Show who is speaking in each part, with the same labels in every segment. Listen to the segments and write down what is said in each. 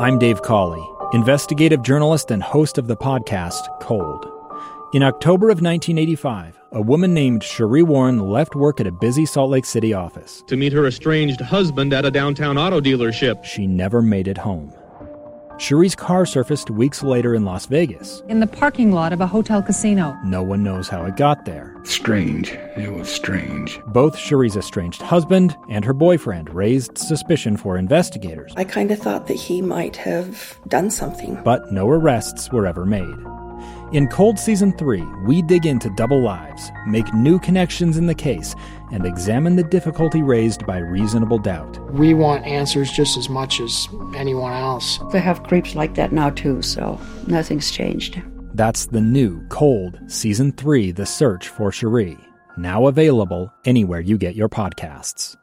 Speaker 1: I'm Dave Cawley, investigative journalist and host of the podcast Cold. In October of 1985, a woman named Sheree Warren left work at a busy Salt Lake City office
Speaker 2: to meet her estranged husband at a downtown auto dealership.
Speaker 1: She never made it home. Sheree's car surfaced weeks later in Las Vegas.
Speaker 3: In the parking lot of a hotel casino.
Speaker 1: No one knows how it got there.
Speaker 4: Strange. It was strange.
Speaker 1: Both Sheree's estranged husband and her boyfriend raised suspicion for investigators.
Speaker 5: I kind of thought that he might have done something.
Speaker 1: But no arrests were ever made. In Cold Season 3, we dig into double lives, make new connections in the case, and examine the difficulty raised by reasonable doubt.
Speaker 6: We want answers just as much as anyone else.
Speaker 7: They have creeps like that now too, so nothing's changed.
Speaker 1: That's the new Cold Season 3, The Search for Sheree, now available anywhere you get your podcasts.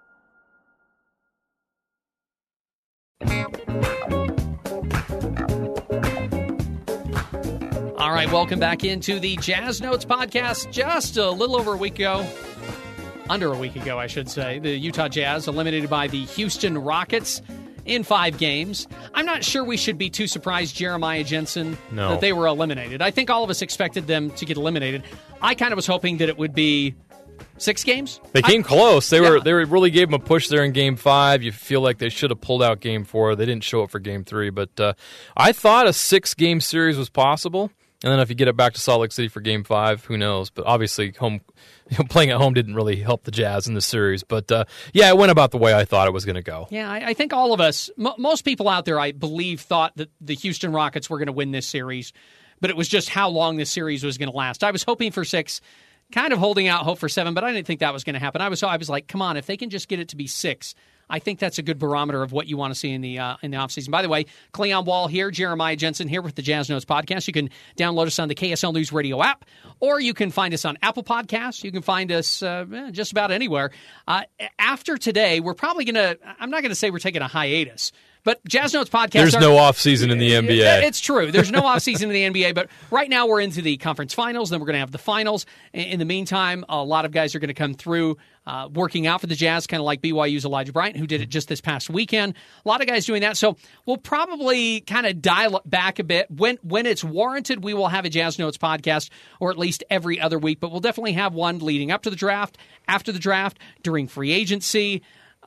Speaker 8: All right, welcome back into the Jazz Notes podcast. Just a little over a week ago, under a week ago, I should say, the Utah Jazz eliminated by the Houston Rockets in 5 games. I'm not sure we should be too surprised, Jeremiah Jensen, that they were eliminated. I think all of us expected them to get eliminated. I kind of was hoping that it would be 6 games.
Speaker 9: They came close. They really gave them a push there in Game 5. You feel like they should have pulled out Game 4. They didn't show up for Game 3, but I thought a 6-game series was possible. And then if you get it back to Salt Lake City for Game 5, who knows? But obviously, playing at home didn't really help the Jazz in the series. But, it went about the way I thought it was going to go.
Speaker 8: Yeah, I think all of us, most people out there, I believe, thought that the Houston Rockets were going to win this series. But it was just how long this series was going to last. I was hoping for 6, kind of holding out hope for 7, but I didn't think that was going to happen. I was like, come on, if they can just get it to be 6, I think that's a good barometer of what you want to see in the offseason. By the way, Cleon Wall here, Jeremiah Jensen here with the Jazz Notes podcast. You can download us on the KSL News Radio app, or you can find us on Apple Podcasts. You can find us just about anywhere. After today, we're probably going to – I'm not going to say we're taking a hiatus, but Jazz Notes podcast.
Speaker 9: There's no offseason in the NBA.
Speaker 8: It's true. There's no offseason in the NBA, but right now we're into the conference finals. Then we're going to have the finals. In the meantime, a lot of guys are going to come through working out for the Jazz, kind of like BYU's Elijah Bryant, who did it just this past weekend. A lot of guys doing that. So we'll probably kind of dial back a bit. When it's warranted, we will have a Jazz Notes podcast, or at least every other week. But we'll definitely have one leading up to the draft, after the draft, during free agency.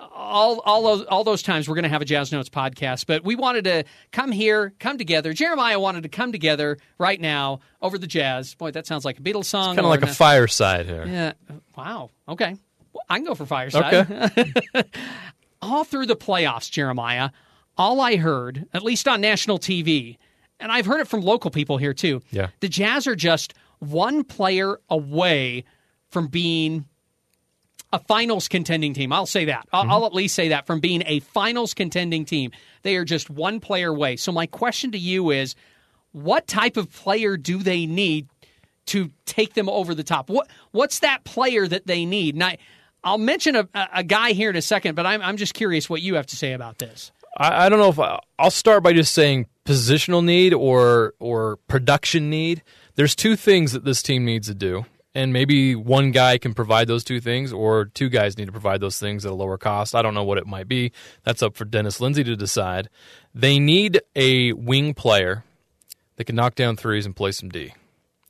Speaker 8: All those times we're going to have a Jazz Notes podcast, but we wanted to come together. Jeremiah wanted to come together right now over the Jazz. Boy, that sounds like a Beatles song.
Speaker 9: It's kind of like a fireside here.
Speaker 8: Yeah. Wow. Okay. Well, I can go for fireside. Okay. All through the playoffs, Jeremiah, all I heard, at least on national TV, and I've heard it from local people here too, the Jazz are just one player away from being a finals contending team. I'll say that. I'll at least say that, from being a finals contending team. They are just one player away. So my question to you is, what type of player do they need to take them over the top? What's that player that they need? And I'll mention a guy here in a second, but I'm just curious what you have to say about this.
Speaker 9: I don't know if I'll start by just saying positional need or production need. There's 2 things that this team needs to do. And maybe one guy can provide those 2 things, or 2 guys need to provide those things at a lower cost. I don't know what it might be. That's up for Dennis Lindsay to decide. They need a wing player that can knock down threes and play some D.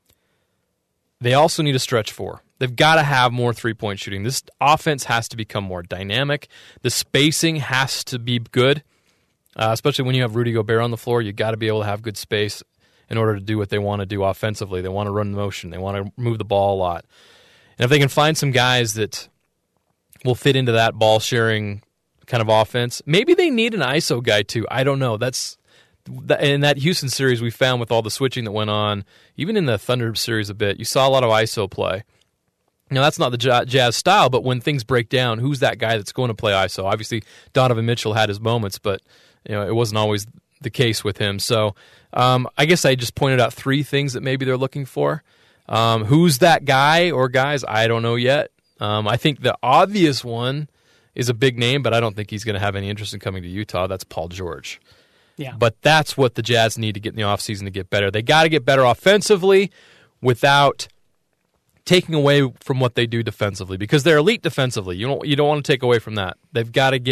Speaker 9: They also need a stretch 4. They've got to have more three-point shooting. This offense has to become more dynamic. The spacing has to be good, especially when you have Rudy Gobert on the floor. You've got to be able to have good space in order to do what they want to do offensively. They want to run the motion. They want to move the ball a lot. And if they can find some guys that will fit into that ball-sharing kind of offense, maybe they need an ISO guy too. I don't know. In that Houston series we found with all the switching that went on, even in the Thunder series a bit, you saw a lot of ISO play. Now, that's not the Jazz style, but when things break down, who's that guy that's going to play ISO? Obviously, Donovan Mitchell had his moments, but it wasn't always the case with him. So I guess I just pointed out 3 things that maybe they're looking for. Who's that guy or guys? I don't know yet. I think the obvious one is a big name, but I don't think he's going to have any interest in coming to Utah. That's Paul George.
Speaker 8: Yeah.
Speaker 9: But that's what the Jazz need to get in the offseason to get better. They got to get better offensively without taking away from what they do defensively, because they're elite defensively. You don't want to take away from that. They've got to get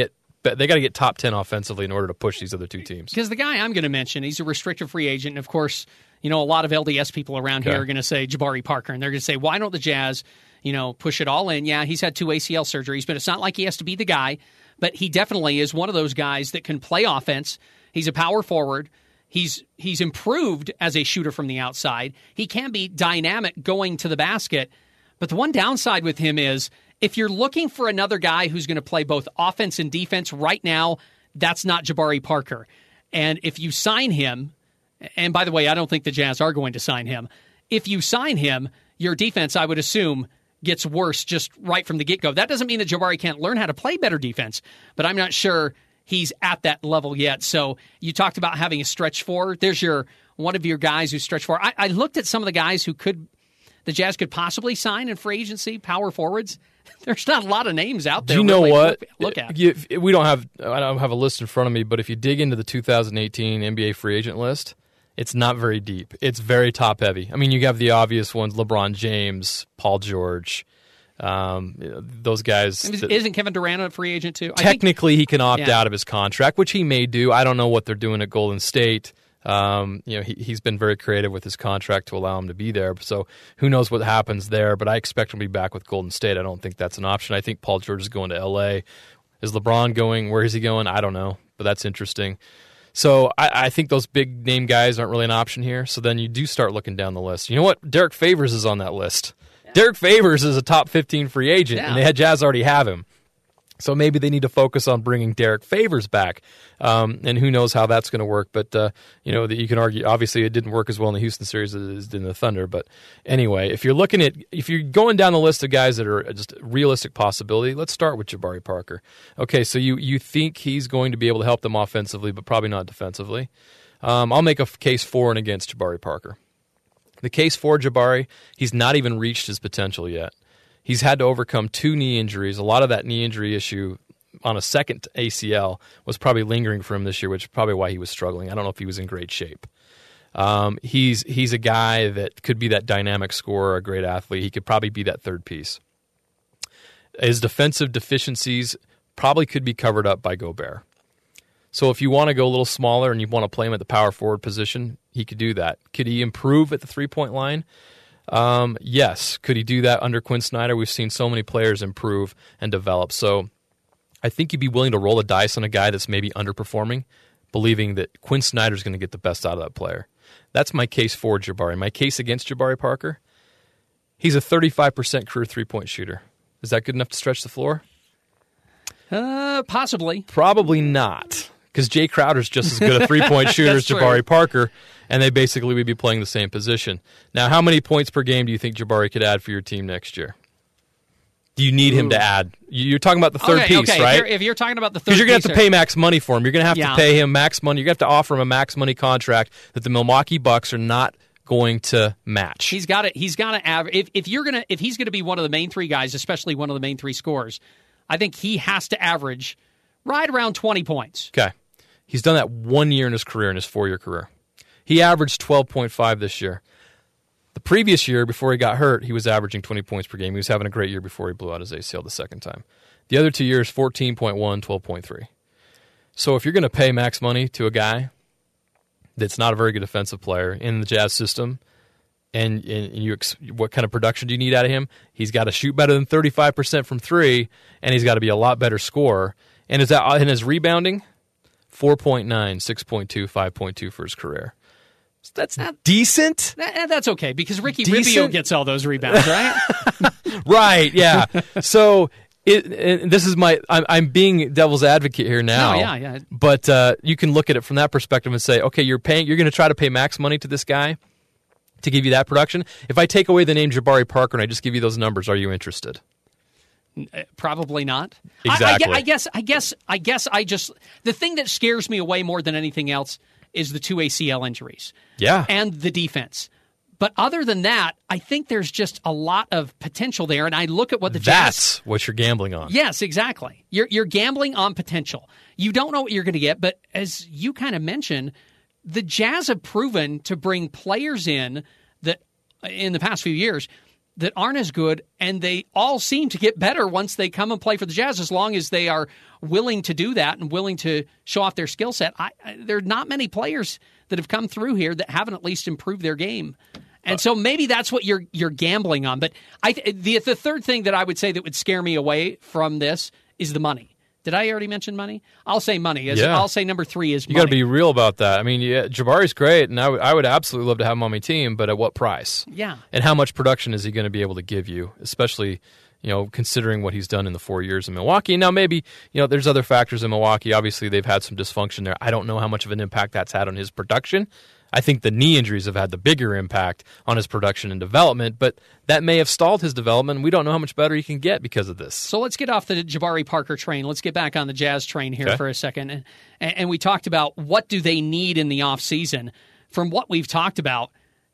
Speaker 9: they got to get top 10 offensively in order to push these other two teams.
Speaker 8: Because the guy I'm going to mention, he's a restricted free agent. And, of course, a lot of LDS people around here are going to say Jabari Parker. And they're going to say, why don't the Jazz, push it all in? Yeah, he's had 2 ACL surgeries, but it's not like he has to be the guy. But he definitely is one of those guys that can play offense. He's a power forward. He's improved as a shooter from the outside. He can be dynamic going to the basket. But the one downside with him is if you're looking for another guy who's going to play both offense and defense right now, that's not Jabari Parker. And if you sign him, and by the way, I don't think the Jazz are going to sign him. If you sign him, your defense, I would assume, gets worse just right from the get-go. That doesn't mean that Jabari can't learn how to play better defense, but I'm not sure he's at that level yet. So you talked about having a stretch four. There's one of your guys who's stretch four. I looked at some of the guys who the Jazz could possibly sign in free agency, power forwards. There's not a lot of names out there.
Speaker 9: Do you know what?
Speaker 8: Look at.
Speaker 9: I don't have a list in front of me, but if you dig into the 2018 NBA free agent list, it's not very deep. It's very top heavy. I mean, you have the obvious ones: LeBron James, Paul George, those guys.
Speaker 8: Isn't Kevin Durant a free agent too?
Speaker 9: Technically, he can opt out of his contract, which he may do. I don't know what they're doing at Golden State. He's been very creative with his contract to allow him to be there. So who knows what happens there, but I expect him to be back with Golden State. I don't think that's an option. I think Paul George is going to L.A. Is LeBron going? Where is he going? I don't know, but that's interesting. So I think those big-name guys aren't really an option here. So then you do start looking down the list. You know what? Derek Favors is on that list. Yeah. Derek Favors is a top 15 free agent, and the Jazz already have him. So maybe they need to focus on bringing Derek Favors back, and who knows how that's going to work. But that you can argue, obviously, it didn't work as well in the Houston series as it did in the Thunder. But anyway, if you're going down the list of guys that are just a realistic possibility, let's start with Jabari Parker. Okay, so you think he's going to be able to help them offensively, but probably not defensively. I'll make a case for and against Jabari Parker. The case for Jabari, he's not even reached his potential yet. He's had to overcome 2 knee injuries. A lot of that knee injury issue on a second ACL was probably lingering for him this year, which is probably why he was struggling. I don't know if he was in great shape. He's a guy that could be that dynamic scorer, a great athlete. He could probably be that third piece. His defensive deficiencies probably could be covered up by Gobert. So if you want to go a little smaller and you want to play him at the power forward position, he could do that. Could he improve at the three-point line? Yes. Could he do that under Quinn Snyder? We've seen so many players improve and develop. So I think you'd be willing to roll the dice on a guy that's maybe underperforming, believing that Quinn Snyder's going to get the best out of that player. That's my case for Jabari. My case against Jabari Parker, he's a 35% career three-point shooter. Is that good enough to stretch the floor?
Speaker 8: Possibly.
Speaker 9: Probably not, because Jay Crowder's just as good a three-point shooter as Jabari Parker, and they basically would be playing the same position. Now, how many points per game do you think Jabari could add for your team next year? Do you need him to add? You're talking about the third piece, right?
Speaker 8: If you're talking about the third piece.
Speaker 9: Because you're going to have to pay max money for him. You're going to have to pay him max money. You're going to have to offer him a max money contract that the Milwaukee Bucks are not going to match.
Speaker 8: He's got to average. If he's going to be one of the main 3 guys, especially one of the main 3 scorers, I think he has to average right around 20 points.
Speaker 9: Okay. He's done that 1 year in his career, in his 4-year career. He averaged 12.5 this year. The previous year, before he got hurt, he was averaging 20 points per game. He was having a great year before he blew out his ACL the second time. The other 2 years, 14.1, 12.3. So if you're going to pay max money to a guy that's not a very good defensive player in the Jazz system, and what kind of production do you need out of him? He's got to shoot better than 35% from 3, and he's got to be a lot better scorer. And his rebounding, 4.9, 6.2, 5.2 for his career. So that's decent.
Speaker 8: That's okay, because Ricky Rubio gets all those rebounds, right?
Speaker 9: Right, yeah. So this is I'm being devil's advocate here now.
Speaker 8: No, yeah.
Speaker 9: But you can look at it from that perspective and say, okay, you're going to try to pay max money to this guy to give you that production. If I take away the name Jabari Parker and I just give you those numbers, are you interested?
Speaker 8: Probably not.
Speaker 9: Exactly.
Speaker 8: I guess the thing that scares me away more than anything else is the 2 ACL injuries.
Speaker 9: Yeah.
Speaker 8: And the defense. But other than that, I think there's just a lot of potential there. And I look at what the Jazz...
Speaker 9: That's what you're gambling on.
Speaker 8: Yes, exactly. You're gambling on potential. You don't know what you're going to get, but as you kind of mentioned, the Jazz have proven to bring players in that in the past few years that aren't as good, and they all seem to get better once they come and play for the Jazz, as long as they are willing to do that and willing to show off their skill set. There are not many players that have come through here that haven't at least improved their game. And so maybe that's what you're gambling on. But the third thing that I would say that would scare me away from this is the money. Did I already mention money? I'll say money. I'll say number 3 is money.
Speaker 9: You got to be real about that. I mean, Jabari's great, and I would absolutely love to have him on my team, but at what price?
Speaker 8: Yeah.
Speaker 9: And how much production is he going to be able to give you, especially, considering what he's done in the 4 years in Milwaukee? Now, maybe, there's other factors in Milwaukee. Obviously, they've had some dysfunction there. I don't know how much of an impact that's had on his production. I think the knee injuries have had the bigger impact on his production and development, but that may have stalled his development. We don't know how much better he can get because of this.
Speaker 8: So let's get off the Jabari Parker train. Let's get back on the Jazz train here for a second. And we talked about what do they need in the offseason. From what we've talked about,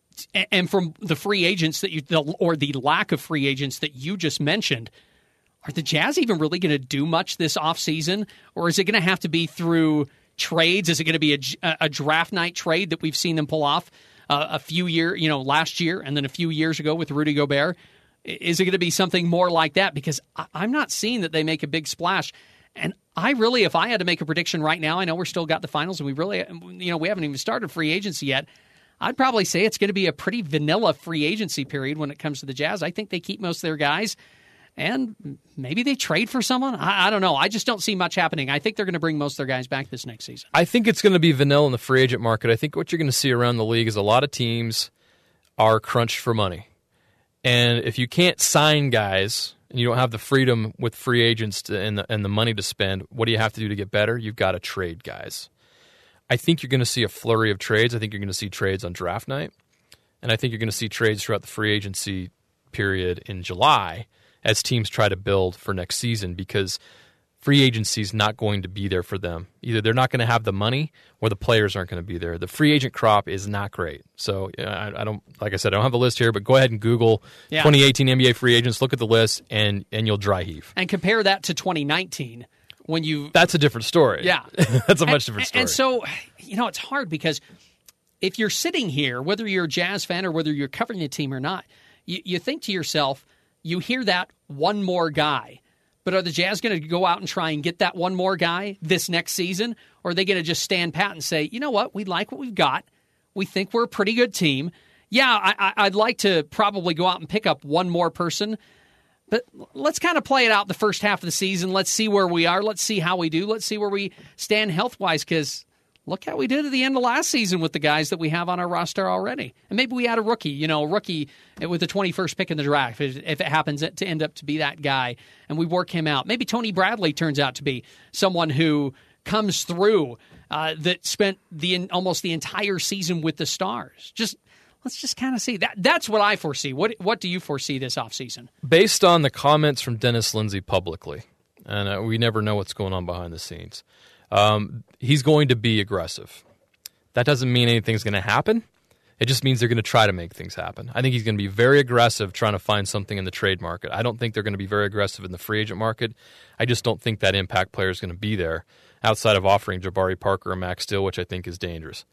Speaker 8: and from the free agents or the lack of free agents that you just mentioned, are the Jazz even really going to do much this offseason? Or is it going to have to be through trades? Is it going to be a draft night trade that we've seen them pull off a few years, last year and then a few years ago with Rudy Gobert? Is it going to be something more like that? Because I'm not seeing that they make a big splash. And if I had to make a prediction right now, I know we're still got the finals and we haven't even started free agency yet. I'd probably say it's going to be a pretty vanilla free agency period when it comes to the Jazz. I think they keep most of their guys. And maybe they trade for someone. I don't know. I just don't see much happening. I think they're going to bring most of their guys back this next season.
Speaker 9: I think it's going to be vanilla in the free agent market. I think what you're going to see around the league is a lot of teams are crunched for money. And if you can't sign guys and you don't have the freedom with free agents and the money to spend, what do you have to do to get better? You've got to trade guys. I think you're going to see a flurry of trades. I think you're going to see trades on draft night. And I think you're going to see trades throughout the free agency period in July as teams try to build for next season, because free agency is not going to be there for them. Either they're not going to have the money or the players aren't going to be there. The free agent crop is not great. So I don't, like I said, I don't have a list here, but go ahead and Google 2018 NBA free agents, look at the list, and you'll dry heave.
Speaker 8: And compare that to 2019 when you...
Speaker 9: That's a different story.
Speaker 8: Yeah.
Speaker 9: That's a much different story.
Speaker 8: And so, it's hard because if you're sitting here, whether you're a Jazz fan or whether you're covering the team or not, you think to yourself, you hear that one more guy, but are the Jazz going to go out and try and get that one more guy this next season? Or are they going to just stand pat and say, you know what, we like what we've got. We think we're a pretty good team. Yeah, I'd like to probably go out and pick up one more person, but let's kind of play it out the first half of the season. Let's see where we are. Let's see how we do. Let's see where we stand health-wise, because look how we did at the end of last season with the guys that we have on our roster already. And maybe we add a rookie, with the 21st pick in the draft, if it happens to end up to be that guy, and we work him out. Maybe Tony Bradley turns out to be someone who comes through that spent almost the entire season with the Stars. Let's just kind of see. That's what I foresee. What do you foresee this offseason?
Speaker 9: Based on the comments from Dennis Lindsey publicly, and we never know what's going on behind the scenes, he's going to be aggressive. That doesn't mean anything's going to happen. It just means they're going to try to make things happen. I think he's going to be very aggressive trying to find something in the trade market. I don't think they're going to be very aggressive in the free agent market. I just don't think that impact player is going to be there outside of offering Jabari Parker or Max Steele, which I think is dangerous.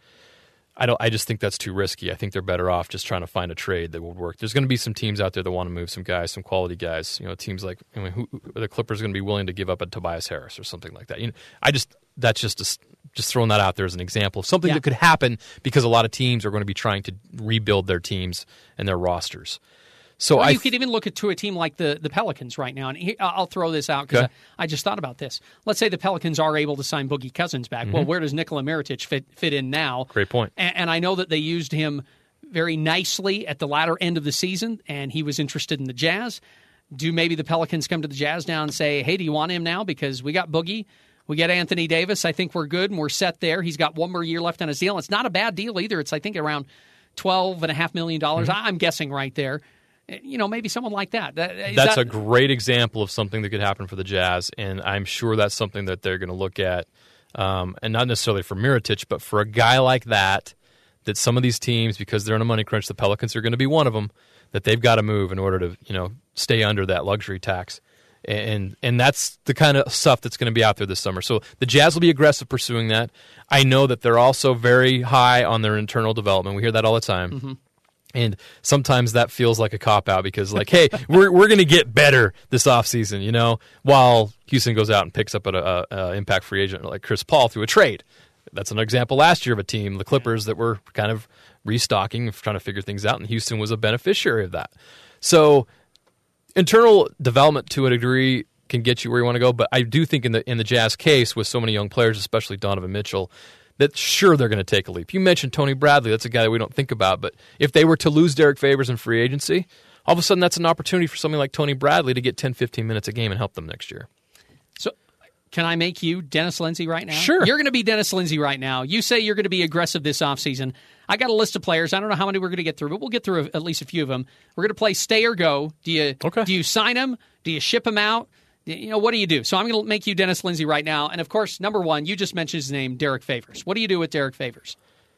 Speaker 9: I just think that's too risky. I think they're better off just trying to find a trade that would work. There's going to be some teams out there that want to move some guys, some quality guys. Teams like the Clippers are going to be willing to give up a Tobias Harris or something like that. That's just throwing that out there as an example of something that could happen, because a lot of teams are going to be trying to rebuild their teams and their rosters. So
Speaker 8: you could even look at a team like the Pelicans right now. And I'll throw this out because I just thought about this. Let's say the Pelicans are able to sign Boogie Cousins back. Mm-hmm. Well, where does Nikola Mirotic fit in now?
Speaker 9: Great point.
Speaker 8: And I know that they used him very nicely at the latter end of the season, and he was interested in the Jazz. Do maybe the Pelicans come to the Jazz now and say, hey, do you want him now? Because we got Boogie. We got Anthony Davis. I think we're good, and we're set there. He's got one more year left on his deal. It's not a bad deal either. It's, I think, around $12.5 million. Mm-hmm. I'm guessing right there. Maybe someone like that.
Speaker 9: That's a great example of something that could happen for the Jazz, and I'm sure that's something that they're going to look at, and not necessarily for Mirotic, but for a guy like that some of these teams, because they're in a money crunch, the Pelicans are going to be one of them, that they've got to move in order to stay under that luxury tax. And that's the kind of stuff that's going to be out there this summer. So the Jazz will be aggressive pursuing that. I know that they're also very high on their internal development. We hear that all the time. Mm-hmm. And sometimes that feels like a cop-out because, like, hey, we're going to get better this offseason, you know, while Houston goes out and picks up an impact free agent like Chris Paul through a trade. That's an example last year of a team, the Clippers, that were kind of restocking, trying to figure things out, and Houston was a beneficiary of that. So internal development to a degree can get you where you want to go, but I do think in the Jazz case with so many young players, especially Donovan Mitchell, that sure they're going to take a leap. You mentioned Tony Bradley. That's a guy that we don't think about, but if they were to lose Derek Favors in free agency, all of a sudden that's an opportunity for somebody like Tony Bradley to get 10, 15 minutes a game and help them next year.
Speaker 8: So can I make you Dennis Lindsay right now?
Speaker 9: Sure.
Speaker 8: You're going to be Dennis Lindsay right now. You say you're going to be aggressive this offseason. I got a list of players. I don't know how many we're going to get through, but we'll get through at least a few of them. We're going to play stay or go. Do you sign them? Do you ship them out? You know, what do you do? So I'm going to make you Dennis Lindsay right now. And, of course, number one, you just mentioned his name, Derek Favors. What do you do with Derek Favors?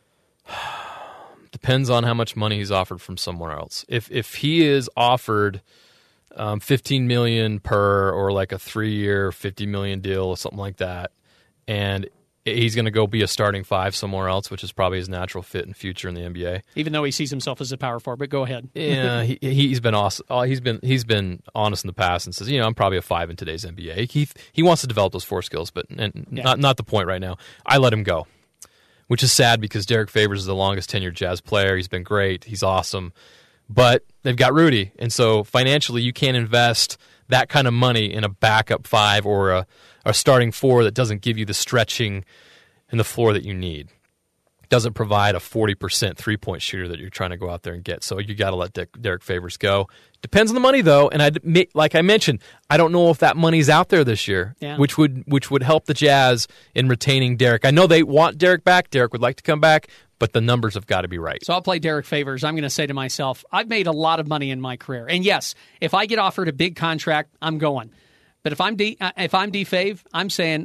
Speaker 9: Depends on how much money he's offered from somewhere else. If he is offered $15 million per or like a 3-year, $50 million deal or something like that, and he's going to go be a starting five somewhere else, which is probably his natural fit and future in the NBA.
Speaker 8: Even though he sees himself as a power forward, but go ahead.
Speaker 9: Yeah, he's been awesome. He's been honest in the past and says, you know, I'm probably a 5 in today's NBA. He wants to develop those 4 skills, but not the point right now. I let him go, which is sad because Derek Favors is the longest tenured Jazz player. He's been great. He's awesome, but they've got Rudy, and so financially you can't invest that kind of money in a backup 5 or a starting 4 that doesn't give you the stretching and the floor that you need. Doesn't provide a 40% 3-point shooter that you're trying to go out there and get. So you got to let Derek Favors go. Depends on the money though, and like I mentioned, I don't know if that money's out there this year, which would help the Jazz in retaining Derek. I know they want Derek back. Derek would like to come back, but the numbers have got to be right.
Speaker 8: So I'll play Derek Favors. I'm going to say to myself, I've made a lot of money in my career, and yes, if I get offered a big contract, I'm going. But if I'm D-Fave, I'm saying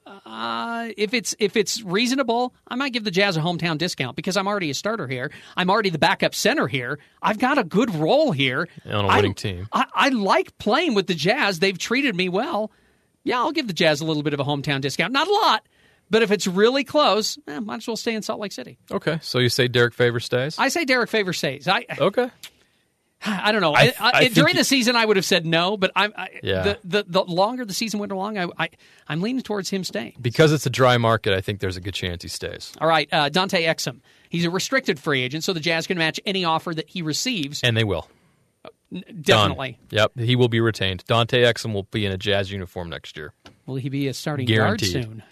Speaker 8: if it's reasonable, I might give the Jazz a hometown discount because I'm already a starter here. I'm already the backup center here. I've got a good role here.
Speaker 9: On a winning team.
Speaker 8: I like playing with the Jazz. They've treated me well. Yeah, I'll give the Jazz a little bit of a hometown discount. Not a lot, but if it's really close, might as well stay in Salt Lake City.
Speaker 9: Okay, so you say Derek Favors stays?
Speaker 8: I say Derek Favors stays.
Speaker 9: Okay.
Speaker 8: I don't know. During the season, I would have said no, but the longer the season went along, I'm leaning towards him staying.
Speaker 9: Because it's a dry market, I think there's a good chance he stays.
Speaker 8: All right, Dante Exum. He's a restricted free agent, so the Jazz can match any offer that he receives.
Speaker 9: And they will.
Speaker 8: Definitely.
Speaker 9: Done. Yep, he will be retained. Dante Exum will be in a Jazz uniform next year.
Speaker 8: Will he be a starting
Speaker 9: Guaranteed.
Speaker 8: guard soon?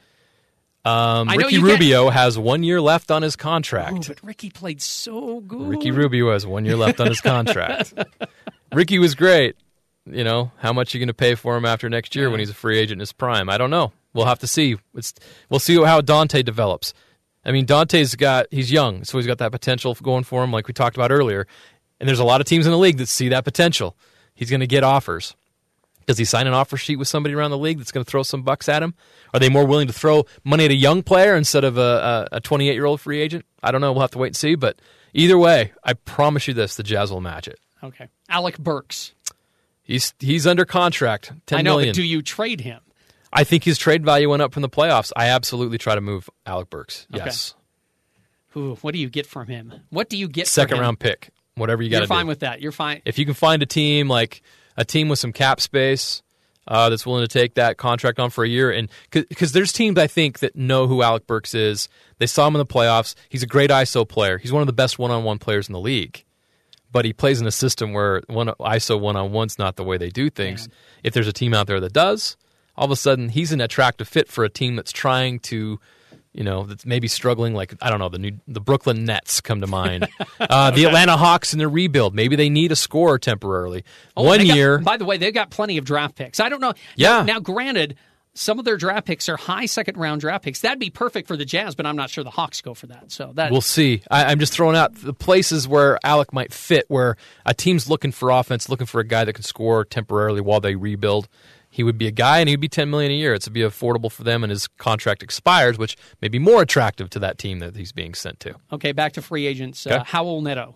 Speaker 9: Ricky Rubio has 1 year left on his contract.
Speaker 8: Oh, but Ricky played so good.
Speaker 9: Ricky Rubio has 1 year left on his contract. Ricky was great. You know, how much are you going to pay for him after next year when he's a free agent in his prime? I don't know. We'll have to see. We'll see how Dante develops. I mean, he's young, so he's got that potential going for him like we talked about earlier. And there's a lot of teams in the league that see that potential. He's going to get offers. Does he sign an offer sheet with somebody around the league that's going to throw some bucks at him? Are they more willing to throw money at a young player instead of a 28-year-old free agent? I don't know. We'll have to wait and see. But either way, I promise you this, the Jazz will match it.
Speaker 8: Okay. Alec Burks.
Speaker 9: He's under contract, $10 million.
Speaker 8: But do you trade him?
Speaker 9: I think his trade value went up from the playoffs. I absolutely try to move Alec Burks. Yes.
Speaker 8: Okay. Ooh, what do you get from him? What do you get from him?
Speaker 9: Second-round pick. Whatever you got to do.
Speaker 8: You're fine with that. You're fine.
Speaker 9: If you can find a team with some cap space that's willing to take that contract on for a year, and because there's teams I think that know who Alec Burks is. They saw him in the playoffs. He's a great ISO player. He's one of the best one-on-one players in the league. But he plays in a system where ISO one-on-one's not the way they do things. Man. If there's a team out there that does, all of a sudden he's an attractive fit for a team that's trying to, that's maybe struggling. Like, I don't know, the Brooklyn Nets come to mind. The Atlanta Hawks in their rebuild. Maybe they need a scorer temporarily.
Speaker 8: By the way, they've got plenty of draft picks. I don't know.
Speaker 9: Yeah.
Speaker 8: Now, granted, some of their draft picks are high second-round draft picks. That'd be perfect for the Jazz, but I'm not sure the Hawks go for that. So
Speaker 9: we'll see. I'm just throwing out the places where Alec might fit, where a team's looking for offense, looking for a guy that can score temporarily while they rebuild. He would be a guy, and he'd be $10 million a year. It's to be affordable for them, and his contract expires, which may be more attractive to that team that he's being sent to.
Speaker 8: Okay, back to free agents.
Speaker 9: Okay.
Speaker 8: Howell Neto.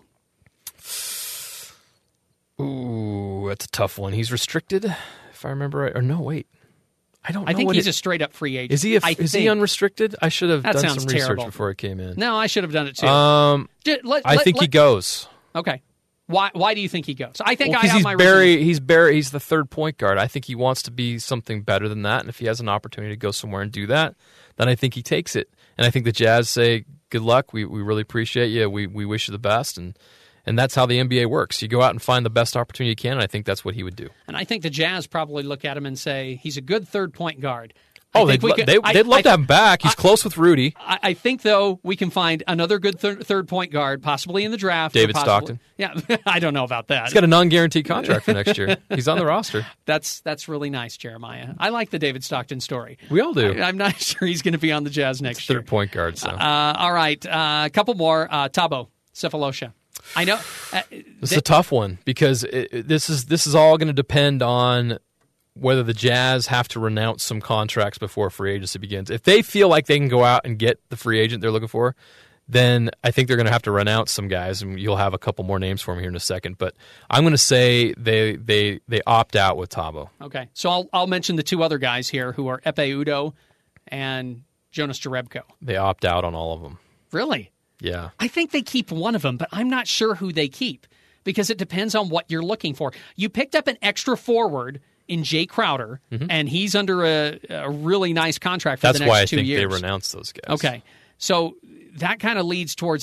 Speaker 9: Ooh, that's a tough one. He's restricted, if I remember right. Or no, wait. I don't know.
Speaker 8: I think he's a straight-up free agent.
Speaker 9: Is he unrestricted? I should have done some research
Speaker 8: terrible.
Speaker 9: before I came in.
Speaker 8: No, I should have done it too.
Speaker 9: I think he goes.
Speaker 8: Okay. Why do you think he goes? I think I
Speaker 9: because
Speaker 8: have my reasons.
Speaker 9: He's the third point guard. I think he wants to be something better than that, and if he has an opportunity to go somewhere and do that, then I think he takes it. And I think the Jazz say, good luck, we really appreciate you, we wish you the best, and that's how the NBA works. You go out and find the best opportunity you can, and I think that's what he would do.
Speaker 8: And I think the Jazz probably look at him and say, he's a good third point guard.
Speaker 9: They'd love to have him back. He's close with Rudy.
Speaker 8: I think, though, we can find another good third point guard, possibly in the draft.
Speaker 9: David Stockton.
Speaker 8: Yeah, I don't know about that.
Speaker 9: He's got a non-guaranteed contract for next year. He's on the roster.
Speaker 8: That's really nice, Jeremiah. I like the David Stockton story.
Speaker 9: We all do.
Speaker 8: I'm not sure he's going to be on the Jazz next year.
Speaker 9: Third point guard. So.
Speaker 8: All right, a couple more. Thabo Sefolosha. I know.
Speaker 9: This is a tough one because this is all going to depend on whether the Jazz have to renounce some contracts before free agency begins. If they feel like they can go out and get the free agent they're looking for, then I think they're going to have to renounce some guys, and you'll have a couple more names for me here in a second. But I'm going to say they opt out with Thabo.
Speaker 8: Okay, so I'll mention the two other guys here who are Ekpe Udoh and Jonas Jerebko.
Speaker 9: They opt out on all of them.
Speaker 8: Really?
Speaker 9: Yeah.
Speaker 8: I think they keep one of them, but I'm not sure who they keep because it depends on what you're looking for. You picked up an extra forward in Jay Crowder, and he's under a really nice contract for the next 2 years.
Speaker 9: That's why I think they renounce those guys.
Speaker 8: Okay, so that kind of leads towards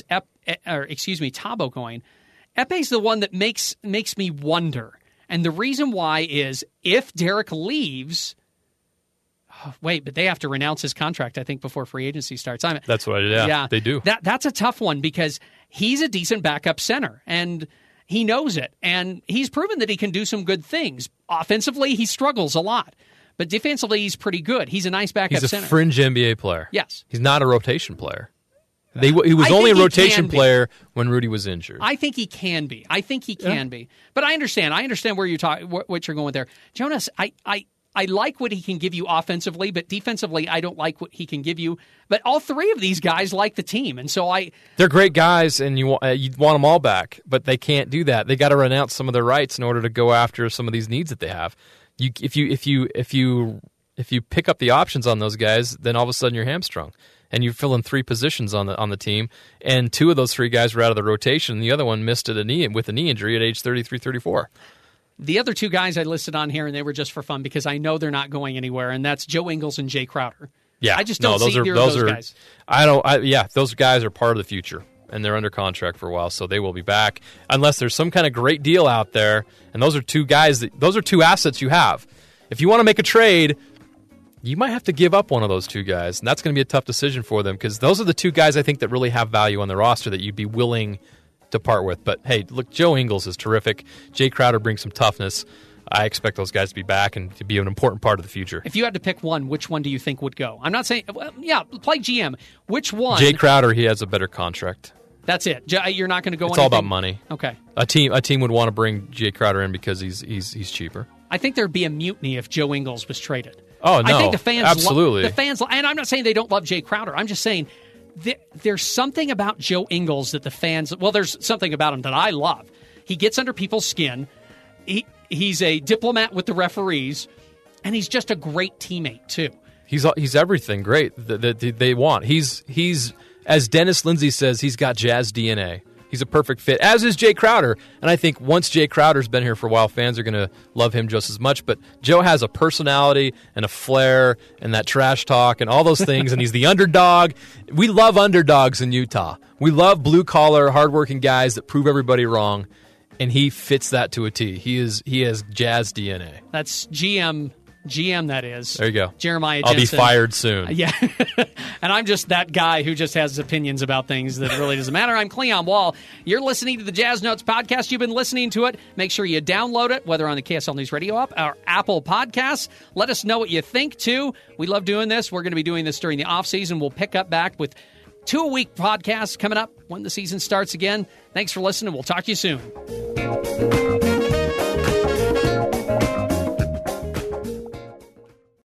Speaker 8: Thabo going. Ekpe's the one that makes me wonder, and the reason why is if Derek leaves. Wait, but they have to renounce his contract, I think, before free agency starts.
Speaker 9: That's what I did. Yeah, they do.
Speaker 8: That's a tough one because he's a decent backup center, and he knows it, and he's proven that he can do some good things. Offensively, he struggles a lot, but defensively, he's pretty good. He's a nice backup center.
Speaker 9: He's a fringe NBA player.
Speaker 8: Yes.
Speaker 9: He's not a rotation player. He was only a rotation player when Rudy was injured.
Speaker 8: I think he can be. But I understand. Where you're what you're going there. Jonas, I like what he can give you offensively, but defensively, I don't like what he can give you. But all three of these guys like the team, and so
Speaker 9: they're great guys, and you want them all back, but they can't do that. They got to renounce some of their rights in order to go after some of these needs that they have. If you pick up the options on those guys, then all of a sudden you're hamstrung, and you're filling three positions on the team, and two of those three guys were out of the rotation, and the other one missed with a knee injury at age 33, 34.
Speaker 8: The other two guys I listed on here, and they were just for fun because I know they're not going anywhere, and that's Joe Ingles and Jay Crowder.
Speaker 9: Yeah,
Speaker 8: I just don't see either of those guys.
Speaker 9: Those guys are part of the future, and they're under contract for a while, so they will be back unless there's some kind of great deal out there. And those are two assets you have. If you want to make a trade, you might have to give up one of those two guys, and that's going to be a tough decision for them because those are the two guys I think that really have value on the roster that you'd be willing to part with. But hey, look, Joe Ingles is terrific. Jay Crowder brings some toughness. I expect those guys to be back and to be an important part of the future.
Speaker 8: If you had to pick one, which one do you think would go? I'm not saying, play GM. Which one?
Speaker 9: Jay Crowder, he has a better contract.
Speaker 8: That's it. You're not going to go.
Speaker 9: It's all about money.
Speaker 8: Okay.
Speaker 9: A team would want to bring Jay Crowder in because he's cheaper.
Speaker 8: I think there'd be a mutiny if Joe Ingles was traded.
Speaker 9: Oh no,
Speaker 8: I think the fans
Speaker 9: absolutely.
Speaker 8: The fans, and I'm not saying they don't love Jay Crowder. I'm just saying. There's something about Joe Ingles that the fans... Well, there's something about him that I love. He gets under people's skin. He's a diplomat with the referees, and he's just a great teammate, too.
Speaker 9: He's everything great that they want. He's as Dennis Lindsay says, he's got Jazz DNA. He's a perfect fit, as is Jay Crowder. And I think once Jay Crowder's been here for a while, fans are going to love him just as much. But Joe has a personality and a flair and that trash talk and all those things, and he's the underdog. We love underdogs in Utah. We love blue-collar, hardworking guys that prove everybody wrong, and he fits that to a T. He has Jazz DNA.
Speaker 8: That's GM, that is.
Speaker 9: There you go.
Speaker 8: Jeremiah
Speaker 9: I'll
Speaker 8: Jensen.
Speaker 9: be fired soon.
Speaker 8: Yeah. And I'm just that guy who just has opinions about things that really doesn't matter. I'm Cleon Wall. You're listening to the Jazz Notes podcast. You've been listening to it. Make sure you download it, whether on the KSL News Radio app or Apple Podcasts. Let us know what you think, too. We love doing this. We're going to be doing this during the offseason. We'll pick up back with 2-a-week podcasts coming up when the season starts again. Thanks for listening. We'll talk to you soon.